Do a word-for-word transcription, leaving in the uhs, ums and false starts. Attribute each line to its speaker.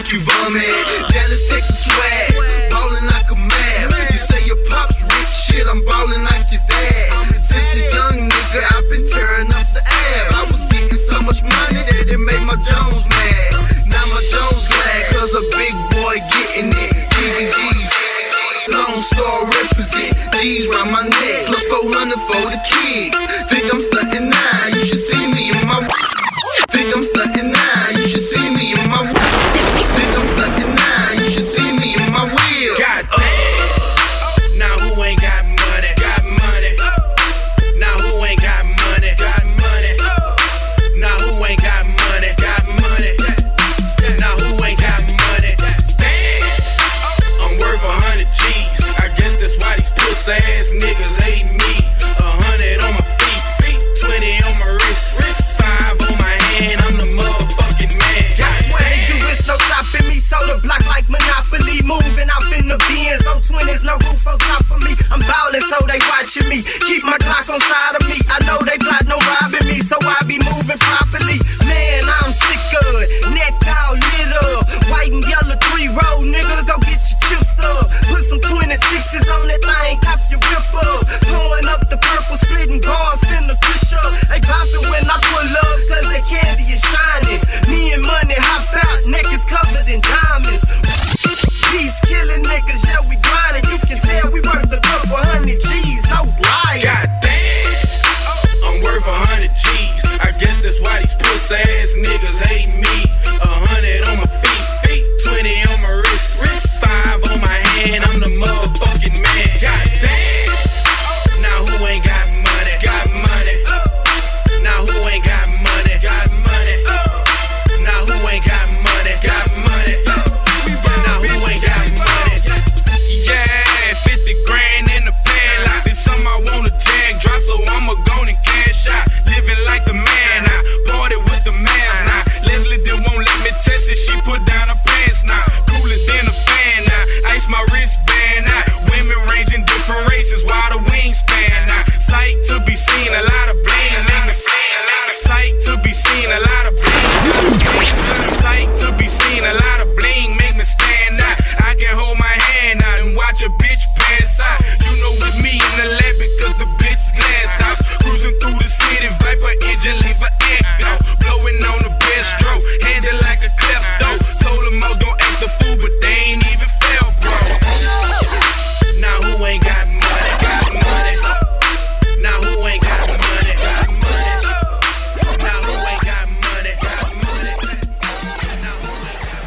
Speaker 1: make you vomit. Dallas, Texas swag, ballin' like a mad. You say your pops rich, shit, I'm ballin' like your dad. Since a young nigga, I've been tearing up the ab. I was getting so much money that it made my Jones mad. Now my Jones glad, cause a big boy getting it. D V Ds, Lone Star represent, G's round my neck, plus four hundred for the kids. Think I'm stuntin' now, you should see me in my. Think I'm stuntin' now, you should see me in my. Think I'm stuntin' now, you should see me in my wheel.
Speaker 2: God damn. Now who ain't got money? Got money. Now who ain't got money? Got money. Now who ain't got money? Got money. Now who ain't got money? Damn. I'm worth a hundred G's. I guess that's why these puss ass niggas hate me. A hundred on my feet, twenty on my wrist, five on my hand. I'm the motherfucking man.
Speaker 3: I swear you is no stopping me. Soda block like Monopoly. Moving off in the Benz. On twenties, no roof on top of me. I'm ballin', so they watching me. Keep my Glock on side of me. I know they plot no robbing me, so I be moving properly. Man, I'm sick of it. Neck all lit up. White and yellow three roll, nigga. Go get your chips up. Put some twenty-sixes on that thing. Cop your rip up. Pouring up the purple, splitting bars, finna push up. They poppin' when I pull up, cause that candy is shining. Me and money hop out, neck is covered in diamonds. Peace killing niggas, yeah, we grindin'. You can tell we worth a couple hundred G's, no lying.
Speaker 2: God damn. I'm worth a hundred G's. I guess that's why these puss ass niggas hate me. A hundred on my feet, twenty on my wrist, five on my hand. I'm the motherfucking man. God damn. Now who ain't got money? Got money. Now who ain't got money? Got money. Now who ain't got money? Got money. Now who ain't got money? Yeah, fifty grand in the padlock. It's something I wanna jag drop, so I'ma go and cash out. Living like the man.